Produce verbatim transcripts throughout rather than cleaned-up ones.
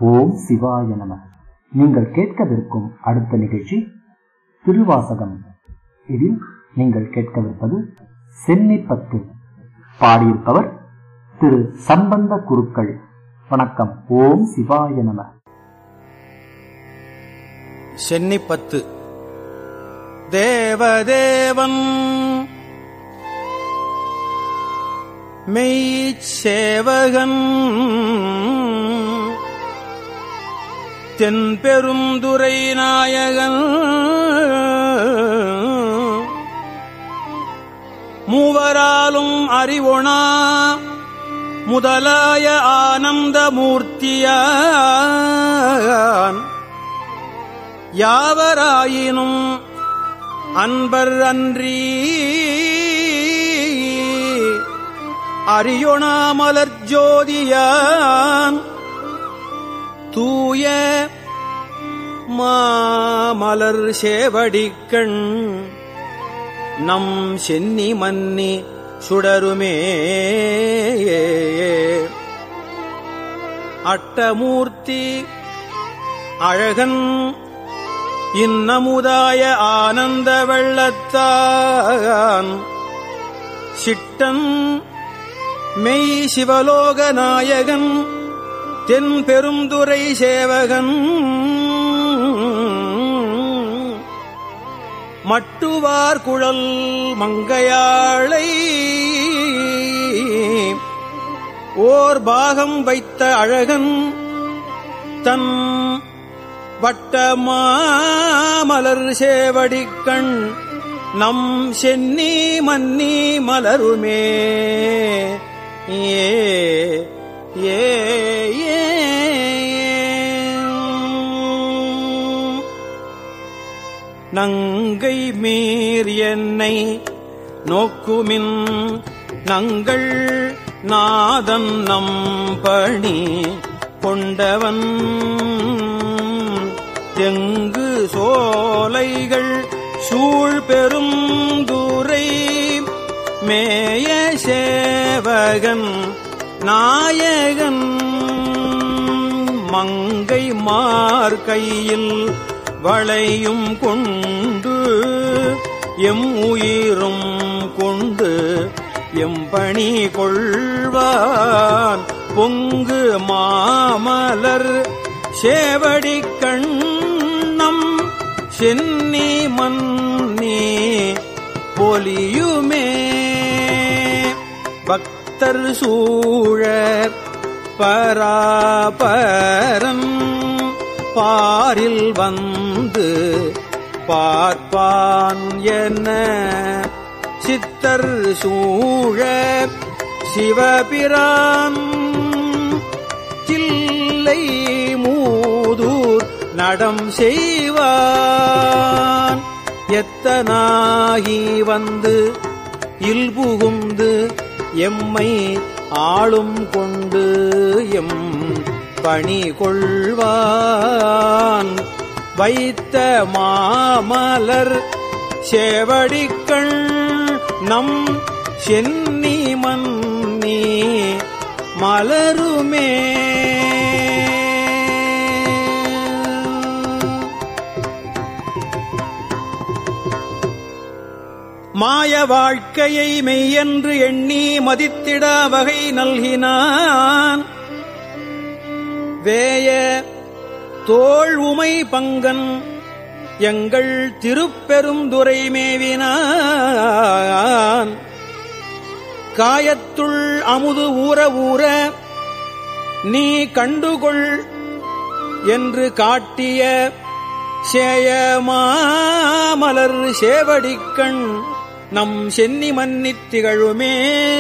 ஓம் சிவாய நம. நீங்கள் கேட்கவிருக்கும் அடுத்த நிகழ்ச்சி திருவாசகம். இதில் நீங்கள் கேட்கவிருப்பது சென்னிப்பத்து. பாடியிருப்பவர் திரு சம்பந்த குருக்கள். வணக்கம். ஓம் சிவாய நம. சென்னிப்பத்து. தேவதேவன் மெய்ச்சேவகன் தென்பெருந்துறை நாயகன் மூவராலும் அறிவொணா முதலாய ஆனந்த மூர்த்தியான் யாவராயினும் அன்பர் அன்றி அறியொணாமலர் ஜோதியான் தூய மாமலர் சேவடிக்கண் நம் சென்னி மன்னி சுடருமே. அட்டமூர்த்தி அழகன் இன்னமுதாய ஆனந்த வெள்ளத்தான் சிட்டன் மெய் சிவலோக நாயகன் தென் பெருந்துறை சேவகன் மட்டுவார் குழல் மங்கையாளை ஓர் பாகம் வைத்த அழகன் தன் வட்டமாமலர் சேவடிக்கண் நம் சென்னி மன்னி மலருமே. ஏ ஏ ஏ நங்கை மீர் என்னை நோக்குமின் நங்கள் நாதன் நம் பணி கொண்டவன் தெங்கு சோலைகள் சூழ் பெரும் தூரை மேய சேவகன் நாயகன் மங்கை மார்கையில் வளையும் கொண்டு எம் உயிரும் கொண்டு எம்பணி கொள்வான் பொங்கு மாமலர் சேவடிக்கண் நம் சென்னி மன்னி பொலியுமே. பக்தர் சூழ பராபரன் பாரில் வந்து பார்ப்பான் என சித்தர் சூழ சிவபிரான் தில்லை மூதூர் நடம் செய்வான் எத்தனாகி வந்து இல்புகுந்து எம்மை ஆளும் கொண்டு எம் பணி கொள்வான் வைத்த மாமலர் சேவடிக்கண் நம் சென்னி மன்னி மலருமே. மாய வாழ்க்கையை மெய்யென்று எண்ணி மதித்திட வகை நல்கினான் வேய தோள் உமை பங்கன் எங்கள் திருப்பெருந்துறை மேவினான் காயத்துள் அமுது ஊற ஊற நீ கண்டுகொள் என்று காட்டிய சேயமாமலர் சேவடிக்கண் நம் சென்னி மன்னித் திகழுமே.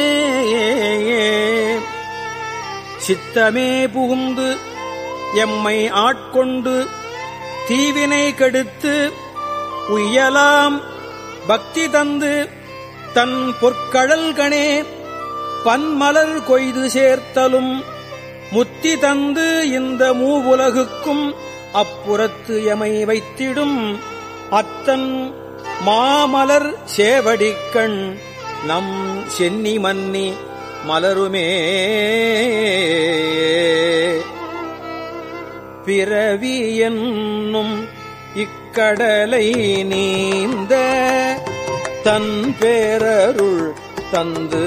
சித்தமே புகுந்து எம்மை ஆட்கொண்டு தீவினை கெடுத்து உய்யலாம் பக்தி தந்து தன் பொற்கழல்கணே பன்மலர் கொய்து சேர்த்தலும் முத்தி தந்து இந்த மூவுலகுக்கும் அப்புறத்து எமை வைத்திடும் அத்தன் மாமலர் சேவடிக்கண் நம் சென்னி மன்னி மலருமே. பிறவி என்னும் இக்கடலை நீந்த தன் பேரருள் தந்து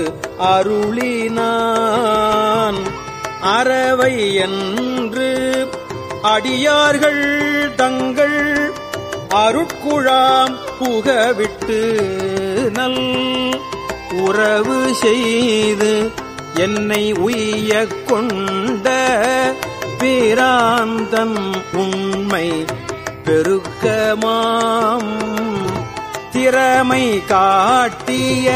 அருளினான். அறவை என்று அடியார்கள் தங்கள் அருட்குழாம் புகவிட்டு நல் உறவு செய்து என்னை உய்யக் கொண்ட பிராந்தன் உண்மை பெருக்கமாம் திறமை காட்டிய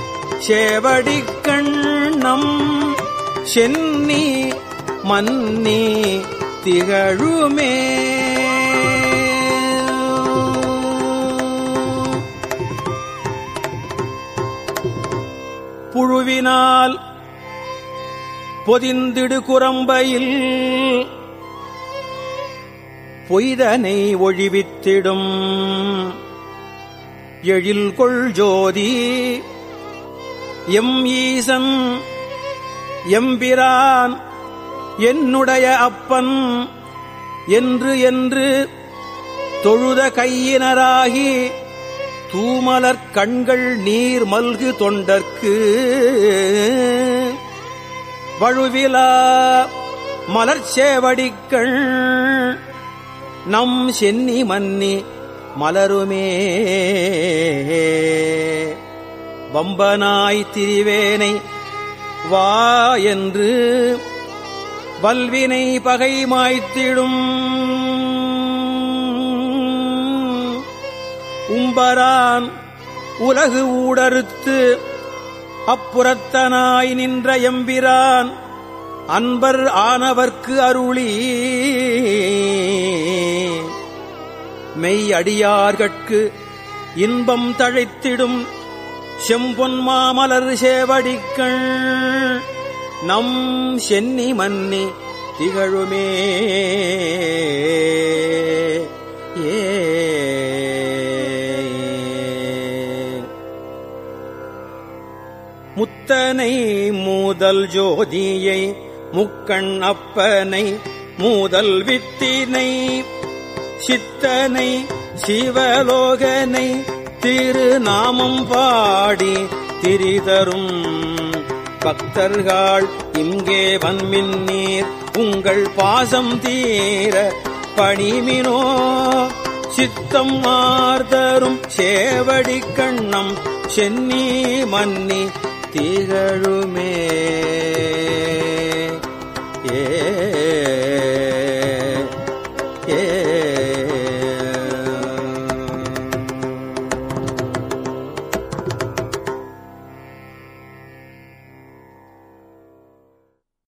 சேவடிக்கண்ணம் சென்னி மன்னி திகழுமே. புழுவினால் பொதிந்திடு குரம்பையில் பொய்தனை ஒழிவித்திடும் எழில்கொள் ஜோதி எம் ஈசன் எம்பிரான் என்னுடைய அப்பன் என்று என்று தொழுத கையினராகி தூமலர் கண்கள் நீர் மல்கு தொண்டர்க்கு வழுவிலா மலர்ச்சேவடிக்கள் நம் சென்னி மன்னி மலருமே. வம்பனாய் திரிவேனை வா என்று வல்வினை பகை மாய்த்திடும் உம்பரான் உலகு ஊடறுத்து அப்புறத்தனாய் நின்ற எம்பிரான் அன்பர் ஆனவர்க்கு அருளி மெய் அடியார்கட்கு இன்பம் தழைத்திடும் செம்பொன் மாமலர் சேவடிக்கள் நம் சென்னி மன்னி திகழுமே. ஏ முத்தனை மூதல் ஜோதியை முக்கண் அப்பனை மூதல் வித்தினை சித்தனை சிவலோகனை திருநாமம் பாடி திரிதரும் பக்தர்கள் இங்கே வன்மின் நீர் உங்கள் பாசம் தீர பணிமினோ சித்தம் மார்தரும் சேவடி கண்ணம் சென்னி மன்னி திகழுமே.